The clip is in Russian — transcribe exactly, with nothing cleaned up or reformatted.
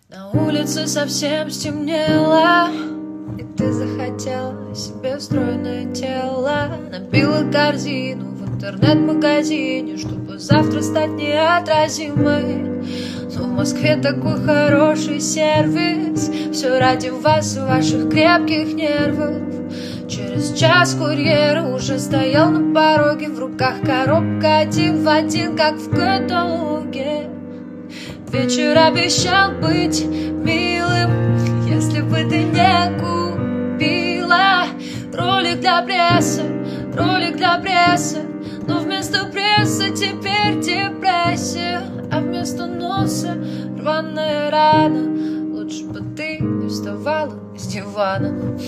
На улице совсем стемнело, и ты захотела себе стройное тело. Набила корзину в интернет-магазине, чтобы завтра стать неотразимой. Но в Москве такой хороший сервис, все ради вас и ваших крепких нервов. Через час курьер уже стоял на пороге, в руках коробка один в один, как в каталоге. Вечер обещал быть милым, если бы ты не купила ролик для прессы, ролик для прессы. Но вместо прессы теперь депрессия, а вместо носа рваная рана. Лучше бы ты не вставала с дивана.